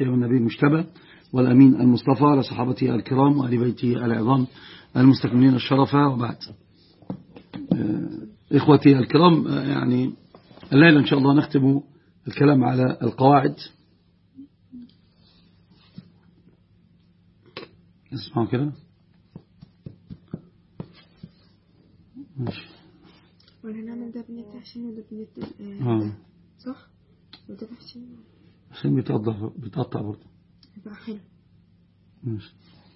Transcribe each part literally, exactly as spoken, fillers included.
بيته والنبي المجتبى والأمين المصطفى، على صحابته الكرام وآل بيته العظام المستكملين الشرفة، وبعد. إخوتي الكرام، يعني الليلة إن شاء الله نختم الكلام على القواعد. اسمعوا كده ماشي. وهنعمل ده بنت عشان وده بنت اه صح، وده عشان عشان بيتقطع بيتقطع برضه يبقى حلو ماشي.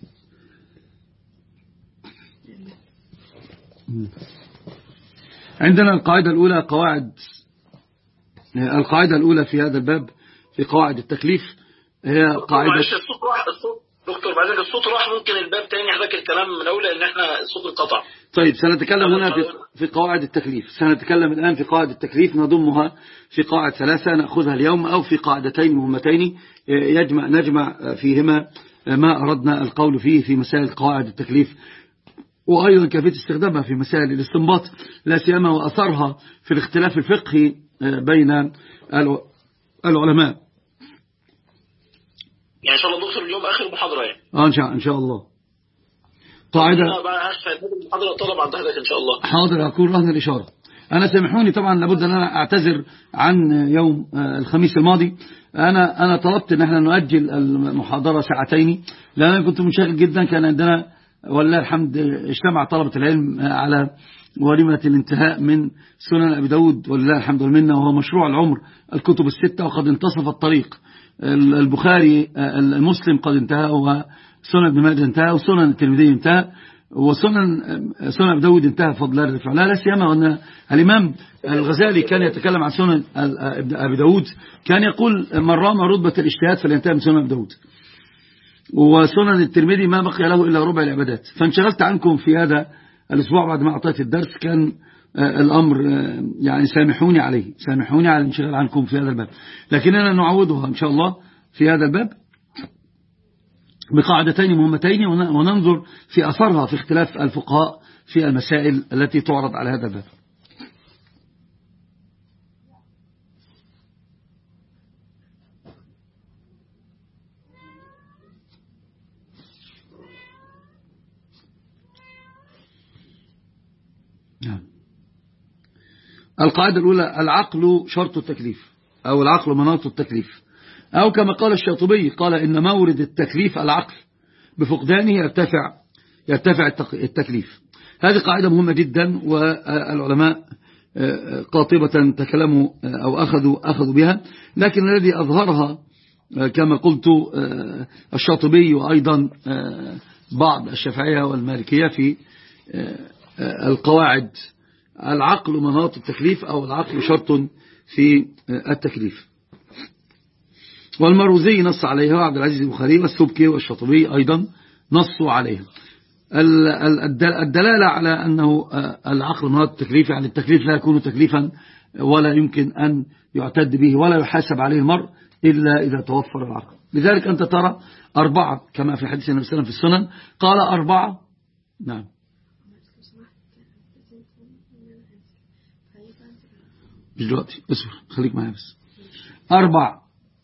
عندنا القاعدة الأولى قواعد القاعدة الأولى في هذا الباب في قواعد التكليف هي قاعدة. معلش الصوت راح، الصوت دكتور بعدين الصوت راح، ممكن الباب تاني حضرتك الكلام من الأول لأن احنا الصوت انقطع. طيب سنتكلم هنا في في قواعد التكليف، سنتكلم الآن في قواعد التكليف نضمها في قواعد ثلاثة نأخذها اليوم، أو في قاعدتين مهمتين يجمع نجمع فيهما ما أردنا القول فيه في مسائل قواعد التكليف، وأيضا كيفية استخدامها في مسائل الاستنباط، لا سيما وأثرها في الاختلاف الفقهي بين العلماء. يعني إن شاء الله دكتور اليوم آخر محاضرة يعني. آه إن شاء إن شاء الله. قاعدة. المحاضرة طلب عند حضرتك إن شاء الله. حاضر، أكون رهن الإشارة. أنا سامحوني طبعا، لابد أن أنا أعتذر عن يوم الخميس الماضي. أنا أنا طلبت أن احنا نؤجل المحاضرة ساعتين لأن أنا كنت منشغل جدا. كان عندنا والله الحمد اجتمع طلبة العلم على وليمة الانتهاء من سنن أبي داود ولله الحمد والمنة، وهو مشروع العمر الكتب الستة، وقد انتصف الطريق. البخاري المسلم قد انتهى، وسنن ابن ماجه انتهى، وسنن الترمذي انتهى، وسنن سنن أبي داود انتهى بفضل الله رفع لا سيما وأن الإمام الغزالي كان يتكلم عن سنن أبي داود، كان يقول من رام رتبة الاجتهاد فلينتهي من سنن أبي داود، وسنن الترمذي ما بقي له إلا ربع العبادات. فانشغلت عنكم في هذا الأسبوع بعد ما أعطيت الدرس، كان الأمر يعني سامحوني عليه سامحوني على الانشغال عنكم في هذا الباب، لكننا نعوضها إن شاء الله في هذا الباب بقاعدتين مهمتين، وننظر في أثرها في اختلاف الفقهاء في المسائل التي تعرض على هذا الباب. القاعدة الأولى العقل شرط التكليف، أو العقل مناط التكليف، أو كما قال الشاطبي قال إن مورد التكليف العقل بفقدانه يرتفع يرتفع التكليف. هذه قاعدة مهمة جدا، والعلماء قاطبة تكلموا أو أخذوا أخذوا بها، لكن الذي أظهرها كما قلت الشاطبي وأيضا بعض الشافعية والمالكية في القواعد العقل مناط التكليف، أو العقل شرط في التكليف. والمروزي نص عليها، وعبد العزيز البخاري والسبكي والشاطبي أيضا نصوا عليها. الدلالة على أنه العقل مناط التكليف، يعني التكليف لا يكون تكليفا ولا يمكن أن يعتد به ولا يحاسب عليه المرء إلا إذا توفر العقل. لذلك أنت ترى أربعة كما في حديث النبي صلى الله عليه وسلم في السنن، قال أربعة. نعم مش دلوقتي، اصبر خليك معايا بس. أربع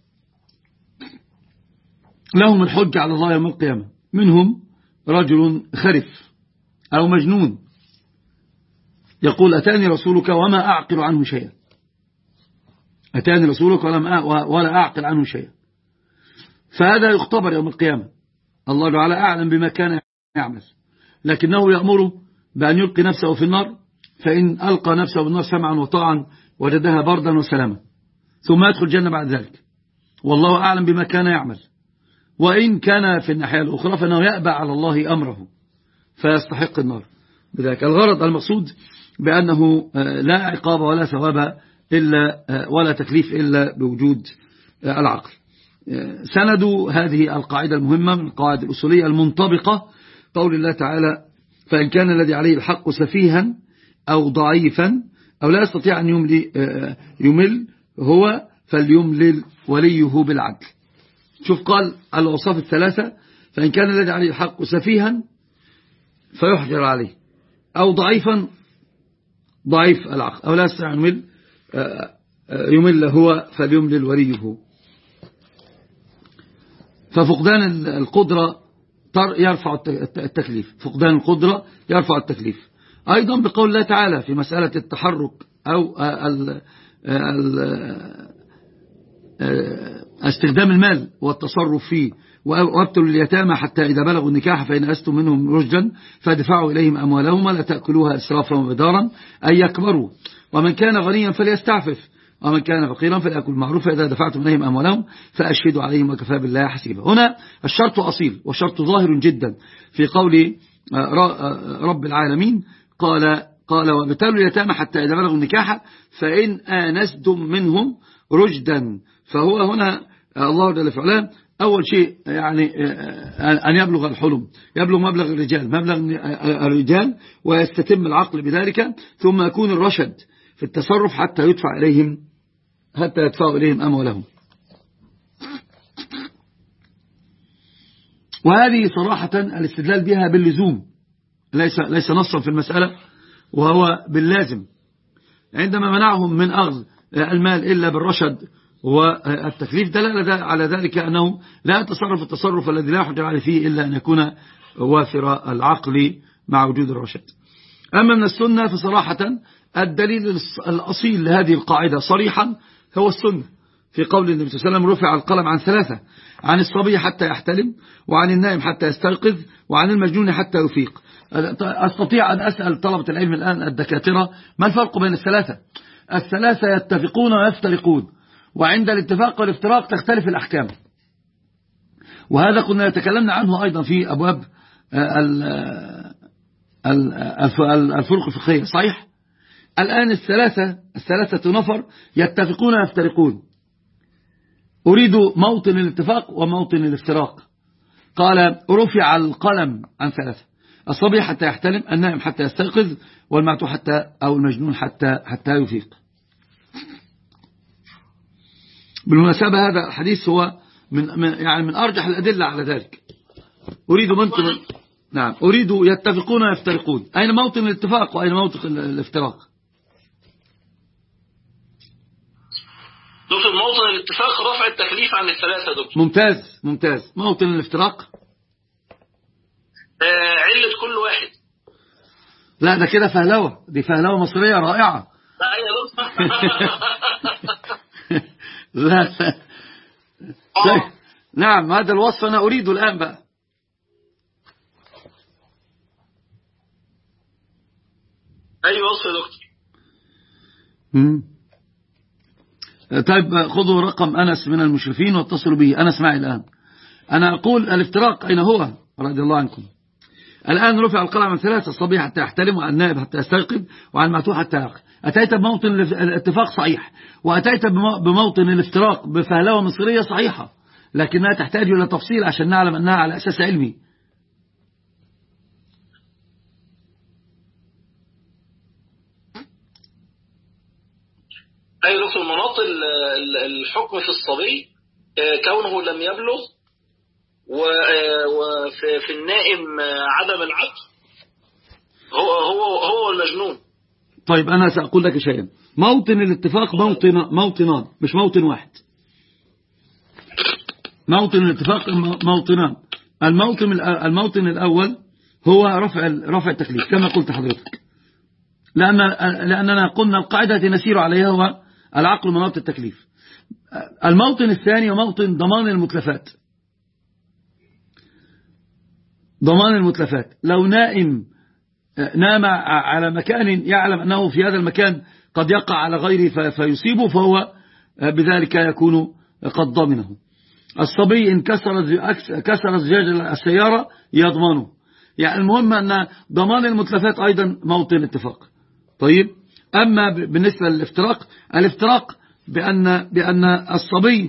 لهم الحجة على الله يوم القيامة، منهم رجل خرف أو مجنون يقول أتاني رسولك وما أعقل عنه شيئا، أتاني رسولك ولا أعقل عنه شيئا. فهذا يختبر يوم القيامة، الله تعالى أعلم بما كان يعمل، لكنه يأمره بأن يلقي نفسه في النار، فإن ألقى نفسه بالنار سمعا وطاعا وجدها بردا وسلاما، ثم يدخل الجنة بعد ذلك، والله أعلم بما كان يعمل. وإن كان في الناحية الأخرى فإنه يأبى على الله أمره فيستحق النار. بذلك الغرض المقصود بأنه لا عقاب ولا ثواب إلا ولا تكليف إلا بوجود العقل. سند هذه القاعدة المهمة من القواعد الأصولية المنطبقة قول الله تعالى فإن كان الذي عليه الحق سفيها أو ضعيفا أو لا يستطيع أن يمل هو فليملل وليه بالعدل. شوف قال الأوصاف الثلاثة، فإن كان الذي عليه الحق سفيها فيحجر عليه، أو ضعيفا ضعيف العقل، أو لا يستطيع أن يمل يمل هو فليملل وليه. ففقدان القدرة يرفع التكليف، فقدان القدرة يرفع التكليف. أيضا بقول الله تعالى في مسألة التحرك أو ال ال استخدام المال والتصرف فيه، وابتلوا اليتامى حتى إذا بلغوا النكاح فإن أستم منهم رشدا فادفعوا إليهم أموالهم ولا تأكلوها إسرافا وبدارا أن يكبروا، ومن كان غنيا فليستعفف ومن كان فقيرا فليأكل معروفا إذا دفعتم إليهم أموالهم فأشهدوا عليهم وكفى بالله حسيبا. هنا الشرط أصيل والشرط ظاهر جدا في قول رب العالمين، قال قال وابتلوا اليتامى حتى إذا بلغوا النكاح فإن آنستم منهم رشدا. فهو هنا الله جل وعلا أول شيء يعني أن يبلغ الحلم، يبلغ مبلغ الرجال مبلغ الرجال ويستتم العقل بذلك، ثم يكون الرشد في التصرف حتى يدفع إليهم حتى يدفعوا إليهم أموالهم. وهذه صراحة الاستدلال بها باللزوم ليس ليس نصا في المسألة، وهو باللازم. عندما منعهم من أخذ المال إلا بالرشد والتكليف دلالة على ذلك أنه لا يتصرف التصرف الذي لا حجر عليه فيه إلا أن يكون وافر العقل مع وجود الرشد. أما من السنة فصراحة الدليل الأصيل لهذه القاعدة صريحا هو السنة، في قول النبي صلى الله عليه وسلم رفع القلم عن ثلاثة: عن الصبي حتى يحتلم، وعن النائم حتى يستيقظ، وعن المجنون حتى يفيق. أستطيع أن أسأل طلبة العلم الآن الدكاترة ما الفرق بين الثلاثة؟ الثلاثة يتفقون ويفترقون، وعند الاتفاق والافتراق تختلف الأحكام، وهذا كنا يتكلمنا عنه أيضا في أبواب الفروق الفقهية. صحيح؟ الآن الثلاثة الثلاثة نفر يتفقون ويفترقون. أريد موطن الاتفاق وموطن الافتراق. قال رفع القلم عن ثلاثة: الصبي حتى يحتلم، النائم حتى يستيقظ، والمعتوه حتى أو المجنون حتى حتى يفيق. بالمناسبة هذا الحديث هو من يعني من أرجح الأدلة على ذلك. أريد منكم نعم أريد يتفقون ويفترقون. أين موطن الاتفاق وأين موطن الافتراق؟ دكتور موطن الاتفاق رفع التكليف عن الثلاثة. دكتور ممتاز ممتاز. موطن الافتراق آه علة كل واحد. لا ده كده فهلوة، دي فهلوة مصرية رائعة. لا يا دكتور لا طيب. نعم هذا الوصف أنا أريده الآن بقى. أي وصف يا دكتور؟ مم. طيب خذوا رقم أنس من المشرفين واتصلوا به. أنس معي الآن. أنا أقول الافتراق أين هو رضي الله عنكم. الآن رفع القلم عن ثلاثة: الصبي حتى يحتلم، وعن النائب حتى يستيقظ، وعن المعتوه حتى يعقل. أتيت بموطن الاتفاق صحيح، وأتيت بموطن الافتراق بفهلوة مصرية صحيحة، لكنها تحتاج إلى تفصيل عشان نعلم أنها على أساس علمي. أي دكتور مناط الحكم في الصبي كونه لم يبلغ، وفي النائم عدم العقل، هو هو هو المجنون. طيب أنا سأقول لك شيئا. موطن الاتفاق موطن موطنان مش موطن واحد. موطن الاتفاق موطنان. الموطن الموطن الأول هو رفع رفع التكليف كما قلت حضرتك، لأن لأننا قلنا القاعدة نسير عليها هو العقل مناط التكليف. الموطن الثاني هو موطن ضمان المتلفات. ضمان المتلفات، لو نائم نام على مكان يعلم أنه في هذا المكان قد يقع على غيره فيصيبه، فهو بذلك يكون قد ضمنه. الصبي إن كسر كسر زجاج السيارة يضمنه. يعني المهم أن ضمان المتلفات أيضا موطن اتفاق. طيب أما بالنسبة للافتراق، الافتراق بأن بأن الصبي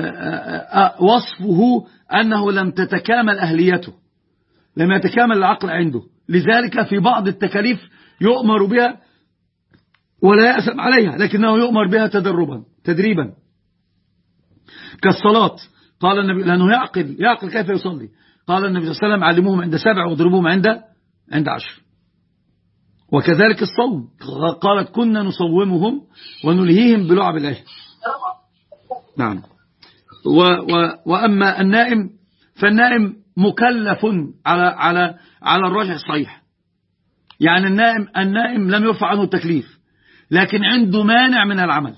وصفه أنه لم تتكامل أهليته، لم يتكامل العقل عنده، لذلك في بعض التكاليف يؤمر بها ولا يأسم عليها، لكنه يؤمر بها تدربا تدريبا كالصلاة. قال النبي لأنه يعقل يعقل كيف يصلي. قال النبي صلى الله عليه وسلم علموهم عند سبع واضربوهم عند عند عشر. وكذلك الصوم، قالت كنا نصومهم ونلهيهم بلعب العشر. نعم. و و وأما النائم فالنائم مكلف على على على الراجح الصحيح. يعني النائم النائم لم يرفع عنه التكليف، لكن عنده مانع من العمل،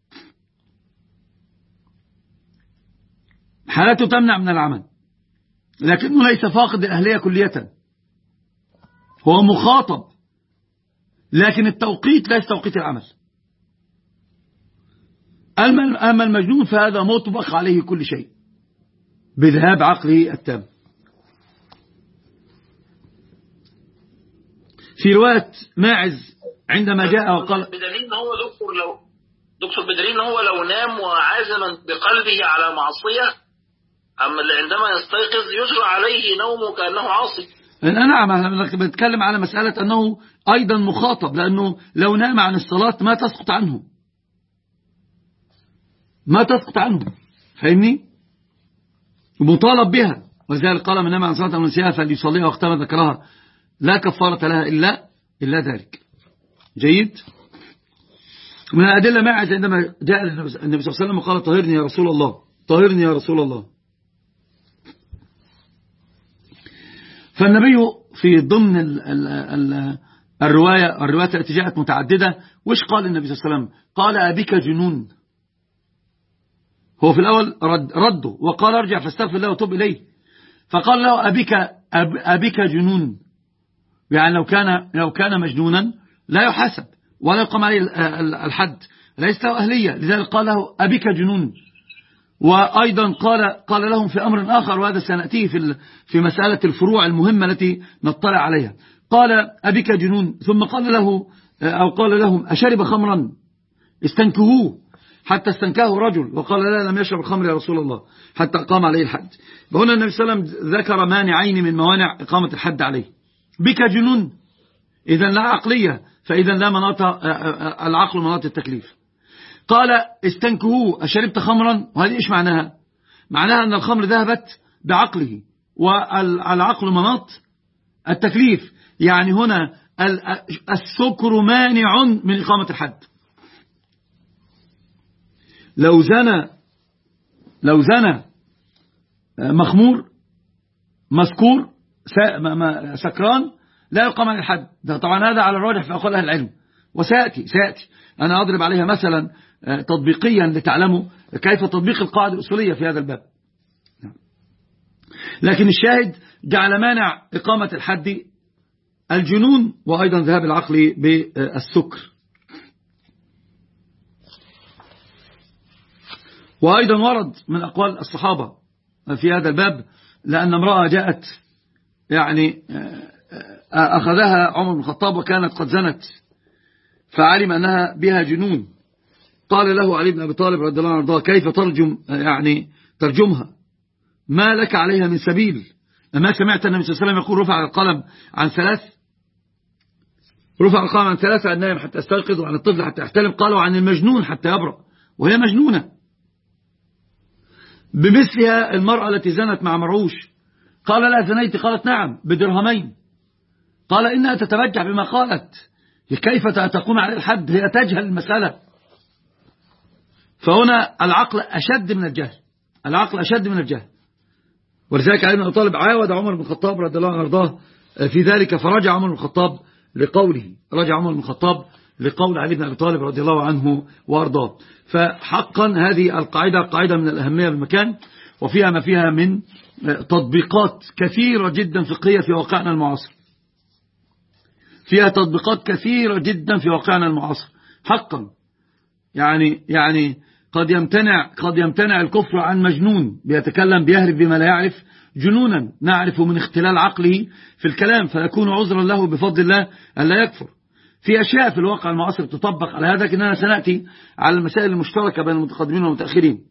حالته تمنع من العمل، لكنه ليس فاقد الأهلية كلية، هو مخاطب، لكن التوقيت ليس توقيت العمل. أما المجنون فهذا مطبق عليه كل شيء بذهاب عقله التام. في رواية ماعز عندما جاء وقال بدليل ان هو دكتور لو دكتور بدليل ان هو لو نام وعازما بقلبه على معصية، اما عندما يستيقظ يجرى عليه نومه كأنه عاصي. نعم، احنا بنتكلم على مسألة أنه أيضا مخاطب، لأنه لو نام عن الصلاة ما تسقط عنه ما تسقط عنه فاهمني؟ مطالب بها، ولذلك قال من نام عن صلاة ونسيها فليصليها وقتما ذكرها لا كفارة لها إلا إلا ذلك. جيد. من الأدلة معز عندما جاء النبي صلى الله عليه وسلم وقال طهرني يا رسول الله، طهرني يا رسول الله. فالنبي في ضمن ال ال ال الرواية الروايات التي جاءت متعددة، وش قال النبي صلى الله عليه وسلم؟ قال أبيك جنون. هو في الأول رد رده وقال ارجع فاستغفر الله وتوب إليه، فقال له أبيك أب أبيك جنون، يعني لو كان لو كان مجنونا لا يحاسب ولا يقام عليه الحد، ليس له أهلية، لذلك قال له أبيك جنون. وأيضا قال قال لهم في أمر آخر، وهذا سنأتيه في في مسألة الفروع المهمة التي نطلع عليها، قال أبيك جنون، ثم قال له أو قال لهم أشرب خمرا؟ استنكهوه حتى استنكاه رجل وقال لا لم يشرب الخمر يا رسول الله، حتى قام عليه الحد. فهنا النبي صلى الله عليه وسلم ذكر مانعين من موانع إقامة الحد عليه. بك جنون، إذن لا عقلية، فإذا لا مناط العقل مناط التكليف. قال استنكهوه أشربت خمرا؟ وهذه إيش معناها؟ معناها أن الخمر ذهبت بعقله، والعقل مناط التكليف، يعني هنا السكر مانع من إقامة الحد. لو زنى لو زنى مخمور مسكور سكران لا يقام على الحد، ده طبعا هذا على الراجح في أقوال أهل العلم، وسيأتي سيأتي أنا أضرب عليها مثلا تطبيقيا لتعلموا كيف تطبيق القاعدة الأصولية في هذا الباب. لكن الشاهد جعل مانع إقامة الحد الجنون، وأيضا ذهاب العقل بالسكر. وأيضا ورد من أقوال الصحابة في هذا الباب، لأن امرأة جاءت يعني أخذها عمر بن الخطاب وكانت قد زنت، فعلم أنها بها جنون، قال له علي بن أبي طالب رضي الله عنه كيف ترجم يعني ترجمها، ما لك عليها من سبيل؟ أما سمعت النبي صلى الله عليه وسلم يقول رفع القلم عن ثلاث، رفع القلم عن ثلاثة، عن النائم حتى يستيقظ، وعن الطفل حتى يحتلم، قالوا عن المجنون حتى يبرأ، وهي مجنونة. بمثلها المرأة التي زنت مع مرعوش، قال لا زنيت؟ قالت نعم بدرهمين، قال إنها تتبجح بما قالت، كيف تقوم على الحد؟ هي تجهل المسألة. فهنا العقل أشد من الجهل، العقل أشد من الجهل. ولذلك علي بن أبي طالب عاود عمر بن الخطاب رضي الله عنه وارضاه في ذلك، فرجع عمر بن الخطاب لقوله، رجع عمر بن الخطاب لقول علي بن أبي طالب رضي الله عنه وارضاه. فحقا هذه القاعدة قاعدة من الأهمية بالمكان، وفيها ما فيها من تطبيقات كثيرة جدا فقهية في واقعنا المعاصر، فيها تطبيقات كثيرة جدا في واقعنا المعاصر حقا. يعني يعني قد يمتنع قد يمتنع الكفر عن مجنون بيتكلم بيهرب بما لا يعرف جنونا، نعرف من اختلال عقله في الكلام، فيكون عذرا له بفضل الله ألا يكفر. في أشياء في الواقع المعاصر تطبق على هذا، لكننا سنأتي على المسائل المشتركة بين المتقدمين والمتأخرين.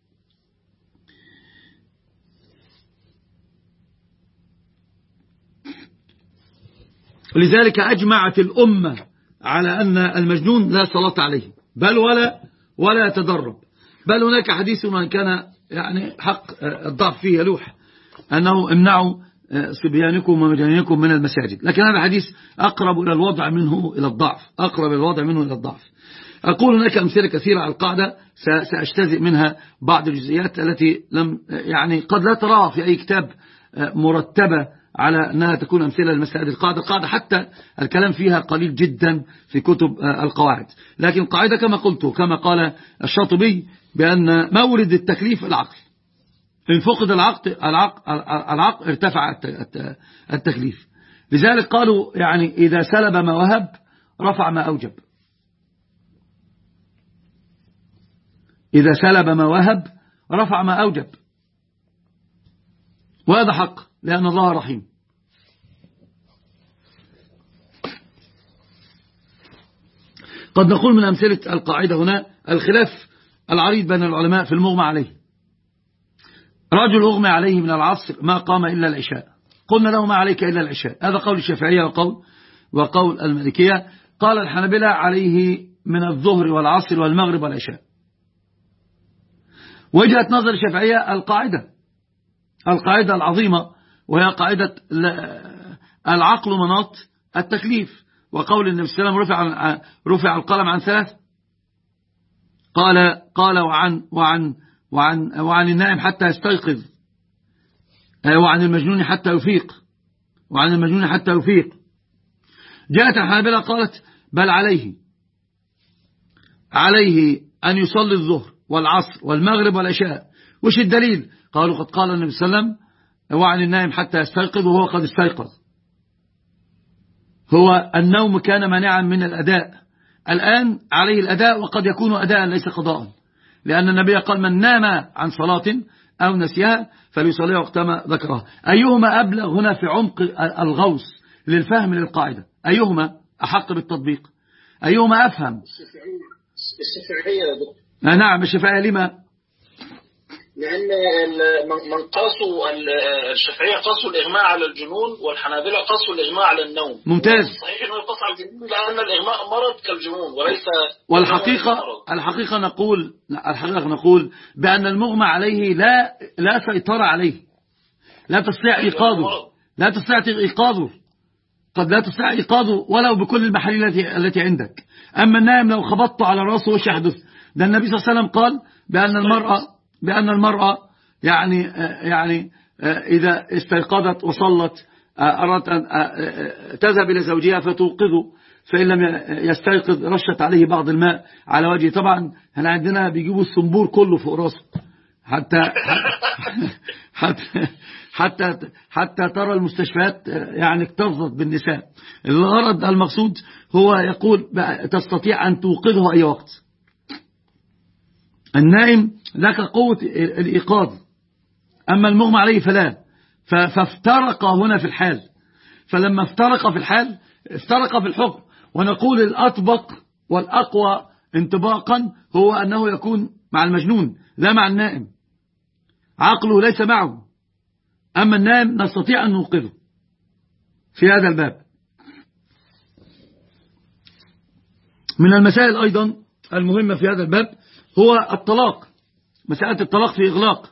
لذلك أجمعت الأمة على أن المجنون لا صلاة عليه، بل ولا ولا يتدرب، بل هناك حديث وان كان يعني حق الضعف فيه يلوح، أنه امنعوا صبيانكم ومجانينكم من المساجد، لكن هذا الحديث أقرب إلى الوضع منه إلى الضعف، أقرب إلى الوضع منه إلى الضعف. أقول هناك أمثلة كثيرة على القاعدة، سأجتزئ منها بعض الجزئيات التي لم يعني قد لا تراها في أي كتاب مرتبة على أنها تكون أمثلة لمسائل القاعدة. القاعدة حتى الكلام فيها قليل جدا في كتب القواعد، لكن القاعدة كما قلت كما قال الشاطبي بأن مورد التكليف العقل، إن فقد العقل, العقل, العقل ارتفع التكليف. لذلك قالوا يعني إذا سلب ما وهب رفع ما أوجب، إذا سلب ما وهب رفع ما أوجب، وهذا حق لأن الله رحيم. قد نقول من أمثلة القاعدة هنا الخلاف العريض بين العلماء في المغمى عليه. رجل أغمى عليه من العصر ما قام إلا العشاء، قلنا له ما عليك إلا العشاء، هذا قول الشافعية وقول, وقول المالكية. قال الحنابلة عليه من الظهر والعصر والمغرب والعشاء. وجهة نظر الشافعية القاعدة القاعدة العظيمة وهي قاعدة العقل مناط التكليف، وقول النبي صلى الله عليه وسلم رفع, رفع القلم عن ثلاث، قال قال وعن وعن وعن وعن النائم حتى يستيقظ، وعن المجنون حتى يفيق، وعن المجنون حتى يفيق. جاءت الحنابلة قالت بل عليه عليه أن يصلي الظهر والعصر والمغرب والعشاء. وش الدليل؟ قالوا قد قال النبي صلى الله عليه وسلم وعن النائم حتى يستيقظ وهو قد استيقظ. هو النوم كان مانعا من الأداء، الآن عليه الأداء، وقد يكون أداء ليس قضاء، لأن النبي قال من نام عن صلاة أو نسيها فليصليها وقتما ذكرها. أيهما أبلغ هنا في عمق الغوص للفهم للقاعدة؟ أيهما أحق بالتطبيق؟ أيهما أفهم؟ الشافعية يا دكتور. نعم الشافعية. لما؟ لأن من قاسوا الشافعية قاسوا الإغماء على الجنون، والحنابلة قاسوا الإغماء على النوم. ممتاز. صحيح أنه يقاس على الجنون لأن الإغماء مرض كالجنون وليس. والحقيقة الحقيقة نقول الحقيقة نقول بأن المغمى عليه لا لا سيطرة عليه، لا تستطيع إيقاظه، لا تستطيع إيقاظه، قد لا تستطيع إيقاظه ولو بكل المحاليل التي التي عندك. أما النائم لو خبطته على رأسه وش يحدث؟ ده النبي صلى الله عليه وسلم قال بأن المرأة بأن المرأة يعني يعني إذا استيقظت وصلت أردت أن تذهب إلى زوجها فتوقظه، فإن لم يستيقظ رشت عليه بعض الماء على وجهه. طبعا هنا عندنا بيجيبوا الصنبور كله فوق راسه حتى حتى حتى حتى ترى المستشفيات يعني اكتظت بالنساء. الغرض المقصود هو يقول تستطيع أن توقظه أي وقت. النائم لك قوة الإيقاظ، أما المغمى عليه فلا. فافترق هنا في الحال، فلما افترق في الحال افترق في الحكم. ونقول الأطبق والأقوى انطباقا هو أنه يكون مع المجنون لا مع النائم، عقله ليس معه. أما النائم نستطيع أن نوقظه في هذا الباب. من المسائل أيضا المهمة في هذا الباب هو الطلاق، مسألة الطلاق في إغلاق،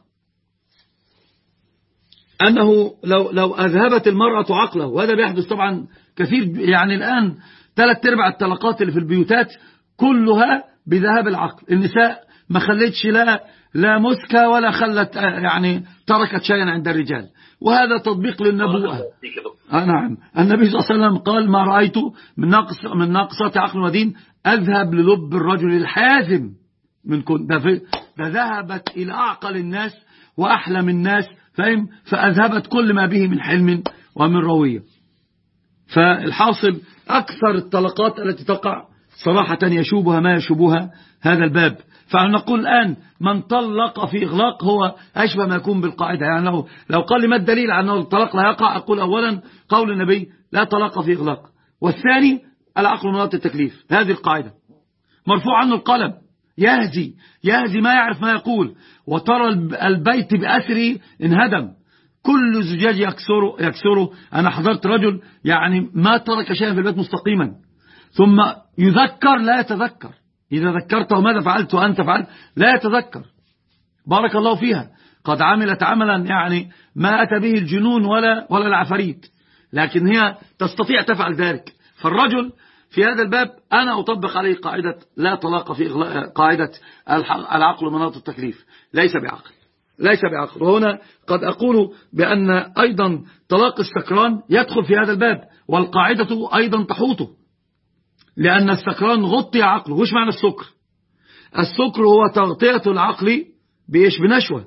أنه لو لو أذهبت المرأة عقله، وهذا بيحدث طبعا كثير، يعني الآن ثلاث ارباع الطلقات اللي في البيوتات كلها بذهاب العقل. النساء ما خلتش لا لا مسكة ولا خلت يعني تركت شيئا عند الرجال، وهذا تطبيق للنبوءة. آه نعم، النبي صلى الله عليه وسلم قال ما رأيت من ناقص من ناقصات عقل ودين أذهب للب الرجل الحازم من كن ده ذهبت إلى أعقل الناس وأحلم الناس، فهم، فأذهبت كل ما به من حلم ومن روية. فالحاصل أكثر الطلقات التي تقع صراحة يشوبها ما يشوبها هذا الباب. فنقول الآن من طلق في إغلاق هو أشبه ما يكون بالقاعدة. يعني لو, لو قال لي ما الدليل على أنه الطلاق لا يقع، أقول أولا قول النبي لا طلاق في إغلاق، والثاني العقل مناط التكليف، هذه القاعدة. مرفوع عنه القلم، يهزي يهزي ما يعرف ما يقول، وترى البيت بأثره انهدم، كل زجاج يكسره يكسره. أنا حضرت رجل يعني ما ترك شيئا في البيت مستقيما، ثم يذكر لا يتذكر، إذا ذكرته ماذا فعلت وأنت فعلت لا يتذكر. بارك الله فيها، قد عملت عملا يعني ما أتى به الجنون ولا ولا العفاريت، لكن هي تستطيع تفعل ذلك. فالرجل في هذا الباب أنا أطبق عليه قاعدة لا طلاق في إغلاق، قاعدة العقل مناط التكليف، ليس بعقل ليس بعقل. وهنا قد أقول بأن أيضا طلاق السكران يدخل في هذا الباب، والقاعدة أيضا تحوطه، لأن السكران غطي عقله. وش معنى السكر؟ السكر هو تغطية العقل بإيش؟ بنشوة.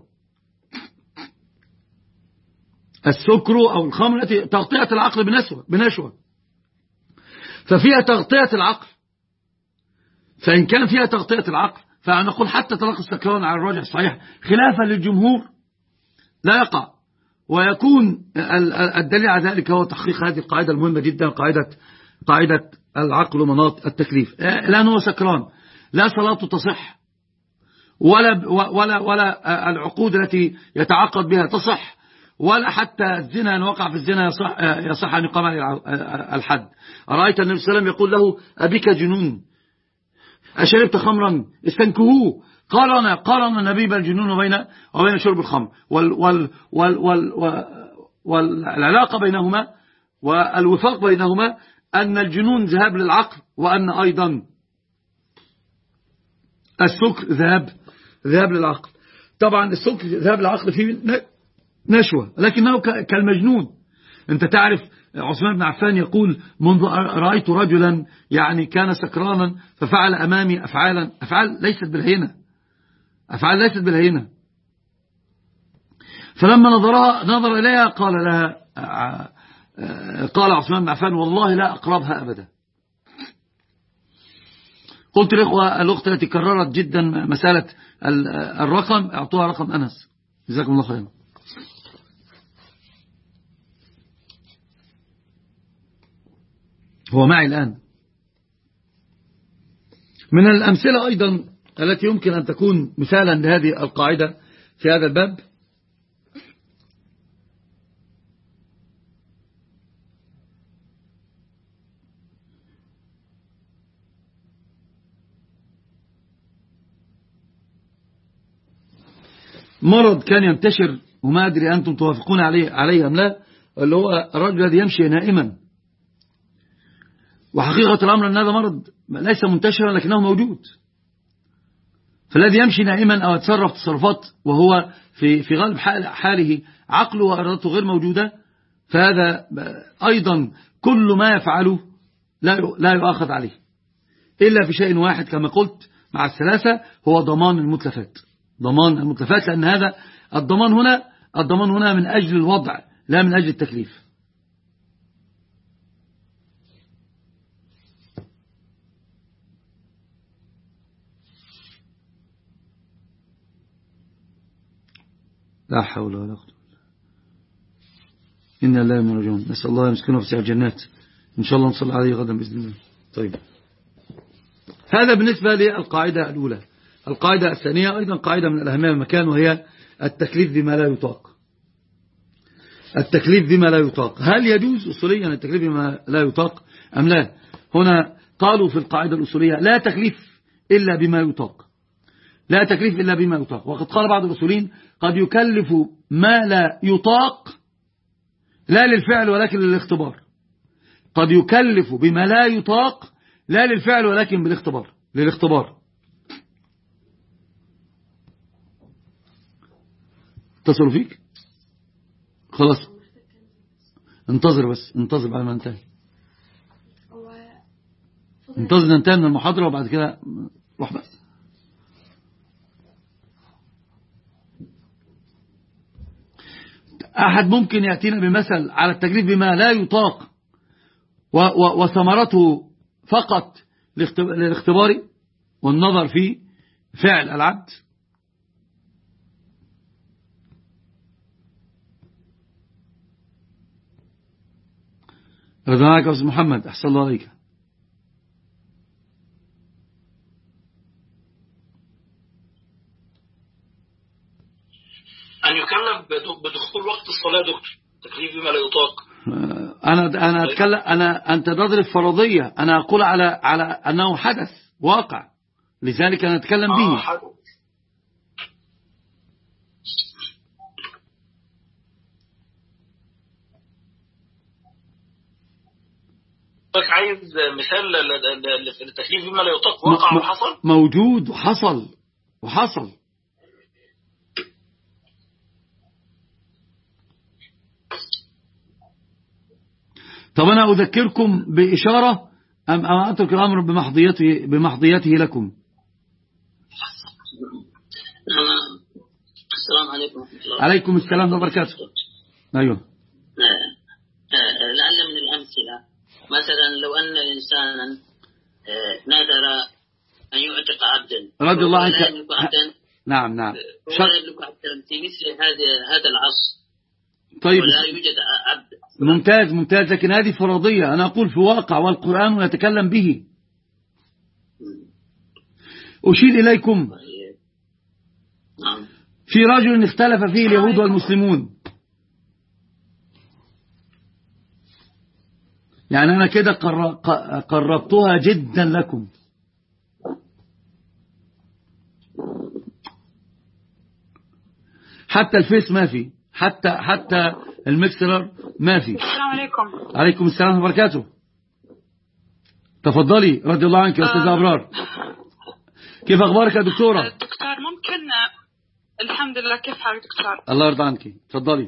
السكر أو الخمر التي تغطية العقل بنشوة بنشوة ففيها تغطية العقل. فإن كان فيها تغطية العقل فنقول حتى طلاق السكران على الراجح الصحيح خلافا للجمهور لا يقع. ويكون الدليل على ذلك هو تحقيق هذه القاعدة المهمة جدا، قاعدة قاعدة العقل مناط التكليف. لأنه هو سكران لا صلاته تصح، ولا ولا ولا العقود التي يتعاقد بها تصح، ولا حتى الزنا ان وقع في الزنا يصح, يصح أن يقام عليه الحد. أرأيت النبي صلى الله عليه وسلم يقول له أبيك جنون أشربت خمرا استنكهوه، قارن قارن النبي بالجنون وبين وبين شرب الخمر، وال وال وال وال والعلاقة بينهما والوفاق بينهما أن الجنون ذهاب للعقل، وأن أيضا السكر ذهاب ذهاب للعقل. طبعا السكر ذهاب للعقل فيه نشوة، لكنه كالمجنون. أنت تعرف عثمان بن عفان يقول منذ رأيت رجلا يعني كان سكرانا ففعل أمامي أفعالا أفعال ليست بالهينة أفعال ليست بالهينة فلما نظرها نظر إليها قال لها قال عثمان بن عفان والله لا أقربها أبدا. قلت للأخوة الأخت التي كررت جدا مسألة الرقم أعطوها رقم أنس، جزاكم الله خيرا. هو معي الآن. من الأمثلة أيضا التي يمكن أن تكون مثالا لهذه القاعدة في هذا الباب مرض كان ينتشر وما أدري أنتم توافقون عليه عليه أم لا، اللي هو الرجل الذي يمشي نائما. وحقيقة الأمر أن هذا مرض ليس منتشرا لكنه موجود. فالذي يمشي نائما أو يتصرف تصرفات وهو في في غالب حاله عقله وإرادته غير موجودة، فهذا أيضا كل ما يفعله لا لا يؤاخذ عليه إلا في شيء واحد كما قلت مع الثلاثة، هو ضمان المتلفات. ضمان المتلفات، لأن هذا الضمان هنا الضمان هنا من أجل الوضع لا من أجل التكليف. لا حول ولا قوة إنا لله وإنا إليه راجعون. نسأل الله يمسكنه في سعة الجنات إن شاء الله نصلي عليه غدا بإذن الله. طيب، هذا بالنسبة للقاعدة الأولى. القاعدة الثانية أيضا قاعدة من الأهمية والمكان، وهي التكليف بما لا يطاق. التكليف بما لا يطاق، هل يجوز أصوليا التكليف بما لا يطاق أم لا؟ هنا قالوا في القاعدة الأصولية لا تكليف إلا بما يطاق، لا تكليف إلا بما يطاق. وقد قال بعض الأصوليين قد يكلف ما لا يطاق لا للفعل ولكن للاختبار. قد يكلف بما لا يطاق لا للفعل ولكن بالاختبار للاختبار. اتصلوا فيك خلاص، انتظر بس انتظر بعد ما انتهي انتظر ننتهي من المحاضرة وبعد كده روح بقى. أحد ممكن يأتينا بمثل على التكليف بما لا يطاق وثمرته فقط للاختبار والنظر في فعل العبد؟ رضا عنك يا أستاذ محمد، أحسن الله عليك. أن يكلف بدخول وقت الصلاة دكتور، تكليف بما لا يطاق. أنا أنا أتكلم أنا أنت تضرب فرضية، أنا أقول على على أنه حدث واقع، لذلك أنا أتكلم آه به. حدث. عايز مثال للتكليف بما لا يطاق وقع وحصل؟ موجود وحصل وحصل. طب أنا أذكركم بإشارة أم أترك الأمر بمحضيته, بمحضيته لكم؟ السلام عليكم ورحمة الله. عليكم السلام وبركاته. أيوه. لعل من الأمثلة مثلا لو أن إنسانا نذر أن يعتق عبدا رضي الله عنك. نعم نعم. ولا يملك عبدا في مثل هذا هذا العصر. طيب. ولا يوجد عبد. ممتاز ممتاز، لكن هذه فرضية، أنا أقول في واقع والقرآن يتكلم به. أشير إليكم في رجل اختلف فيه اليهود والمسلمون. يعني أنا كده قربتها جدا لكم. حتى الفيس ما في، حتى حتى المكسر ما في. السلام عليكم. عليكم السلام وبركاته. تفضلي رضي الله عنك يا أستاذ أبرار. كيف أخبارك يا دكتورة؟ دكتور ممكن. الحمد لله. كيف حالك دكتور؟ الله يرضى عنك. تفضلي.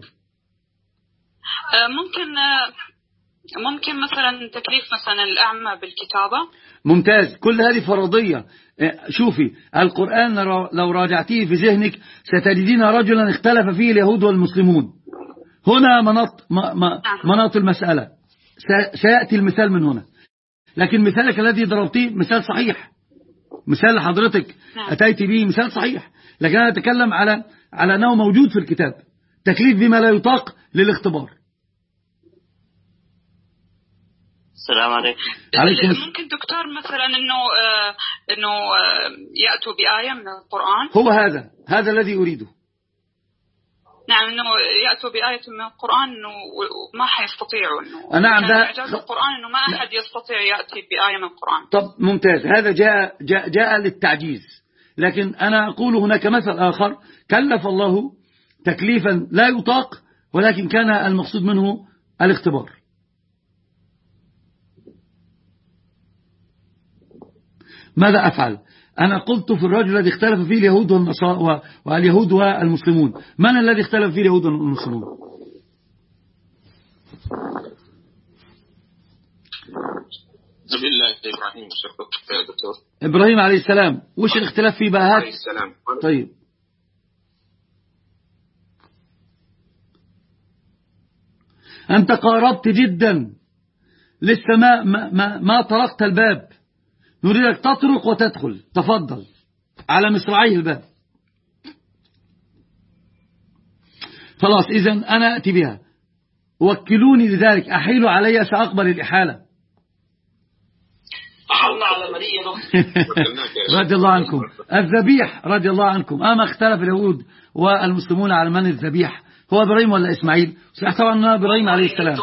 ممكن ممكن مثلا تكليف مثلا الأعمى بالكتابة. ممتاز. كل هذه فرضية. شوفي القرآن لو راجعتيه في ذهنك ستجدين رجلا اختلف فيه اليهود والمسلمون. هنا مناط مناط المسألة، سيأتي المثال من هنا. لكن مثالك الذي ضربتيه مثال صحيح، مثال حضرتك أتيت به مثال صحيح، لكن أنا أتكلم على على أنه موجود في الكتاب تكليف بما لا يطاق للاختبار. السلام عليكم. عليكم. ممكن دكتور مثلا انه آه انه آه يأتوا بآية من القرآن. هو هذا هذا الذي أريده. نعم، انه يأتوا بآية من القرآن انه ما حيستطيعوا انه. نعم، ده إعجاز القرآن انه ما أحد يستطيع يأتي بآية من القرآن. طب ممتاز، هذا جاء جاء, جاء للتعجيز. لكن أنا أقول هناك مثل آخر كلف الله تكليفا لا يطاق، ولكن كان المقصود منه الاختبار. ماذا أفعل؟ أنا قلت في الرجل الذي اختلف فيه اليهود والنصارى واليهود والمسلمون. من الذي اختلف فيه اليهود والمسلمون؟ نبي الله إبراهيم. دكتور إبراهيم عليه السلام. وش الاختلاف فيه بقى؟ هات. عليه السلام. طيب أنت قاربت جدا، لسه ما, ما, ما, ما طرقت الباب، نريدك تطرق وتدخل. تفضل على مصراعيه الباب. خلاص، إذن أنا أتي بها، وكلوني لذلك، أحيلوا علي سأقبل الإحالة. أحلنا على مريم رضي الله عنكم. الذبيح رضي الله عنكم. أما اختلف اليهود والمسلمون على من الذبيح، هو إبراهيم ولا إسماعيل؟ صحيح طبعا أنه إبراهيم عليه السلام.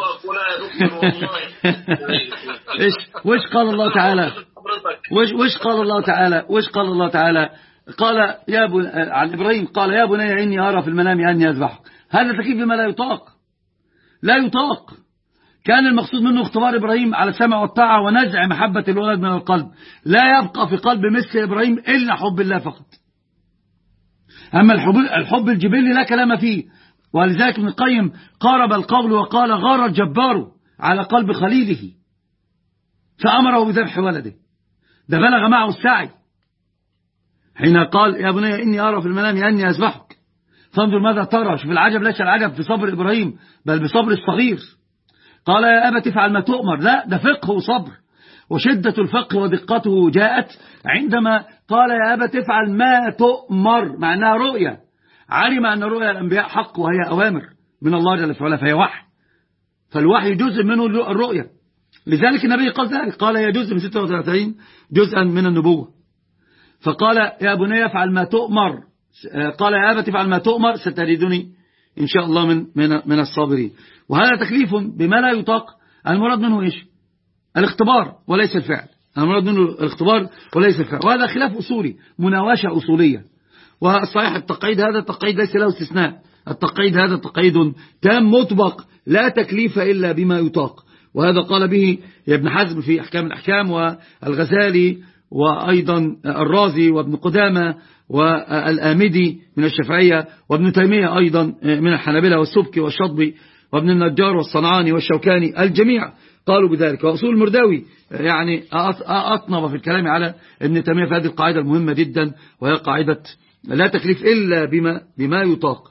إيش وش قال الله تعالى؟ وش وش قال الله تعالى؟ وش قال الله تعالى؟ قال يا بن... عن إبراهيم قال يا بني إني أرى في المنام أني أذبحك. هذا تكليف بما لا يطاق، لا يطاق. كان المقصود منه اختبار إبراهيم على السمع والطاعة ونزع محبة الولد من القلب. لا يبقى في قلب مثل إبراهيم إلا حب الله فقط. أما الحب, الحب الجبلي لا كلام فيه. ولذلك ابن القيم قارب القول وقال غار الجبار على قلب خليله فأمره بذبح ولده. ده بلغ معه السعي حين قال يا بني إني أرى في المنام أني أذبحك فانظر ماذا ترى. شوف العجب، ليس العجب في صبر إبراهيم بل بصبر الصغير. قال يا أبت افعل ما تؤمر. لا، ده فقه وصبر، وشدة الفقه ودقته جاءت عندما قال يا أبت افعل ما تؤمر، معناها رؤية. علم أن رؤيا الأنبياء حق وهي أوامر من الله جل وعلا، فهي وحي، فالوحي جزء منه الرؤية. لذلك النبي قال ذلك، قال هي جزء من ستة وثلاثين جزءا من النبوة. فقال يا بني افعل ما تؤمر، قال يا أبت افعل ما تؤمر ستجدني إن شاء الله من من من الصابرين. وهذا تكليف بما لا يطاق. المراد منه إيش؟ الاختبار وليس الفعل. المراد منه الاختبار وليس الفعل، وهذا خلاف أصولي، مناوشة أصولية. والصحيح التقييد هذا التقييد ليس له استثناء. التقييد هذا تقييد تام مطبق، لا تكليف إلا بما يطاق. وهذا قال به ابن حزم في أحكام الأحكام، والغزالي، وأيضا الرازي، وابن قدامة، والآمدي من الشافعية، وابن تيمية أيضا من الحنابلة، والسبكي والشطبي، وابن النجار والصنعاني والشوكاني، الجميع قالوا بذلك. وأصول المرداوي يعني أطنب في الكلام على ابن تيمية في هذه القاعدة المهمة جدا، وهي قاعدة لا تكليف إلا بما, بما يطاق.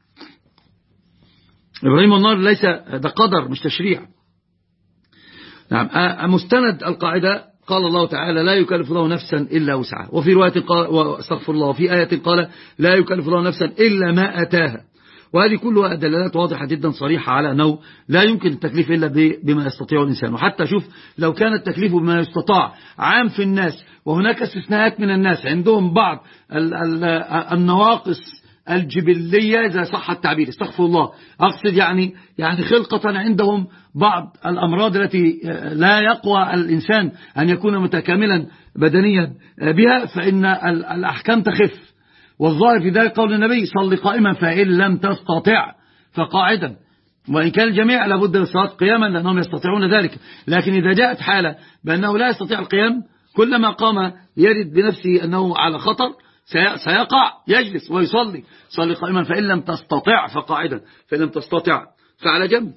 إبراهيم والنار ليس ده قدر مش تشريع. نعم. مستند القاعدة قال الله تعالى لا يكلف الله نفسا إلا وسعها، وفي رواية قال واستغفر الله، وفي آية قال لا يكلف الله نفسا إلا ما أتاها. وهذه كلها دلالات واضحة جدا صريحة على أنه لا يمكن التكليف إلا بما يستطيع الإنسان. وحتى شوف لو كان التكليف بما يستطاع عام في الناس، وهناك استثناءات من الناس عندهم بعض النواقص الجبلية إذا صح التعبير، استغفر الله، أقصد يعني يعني خلقة عندهم بعض الأمراض التي لا يقوى الإنسان أن يكون متكاملا بدنيا بها، فإن الأحكام تخف. والظاهر في ذلك قول النبي صل قائما فإن لم تستطع فقاعدا، وإن كان الجميع لابد من الصلاة قياما لأنهم يستطيعون ذلك. لكن إذا جاءت حالة بأنه لا يستطيع القيام، كلما قام يجد بنفسه أنه على خطر سيقع يجلس ويصلي، صلي قائما فإن لم تستطع فقاعدا، فإن لم تستطع فعلى جنب.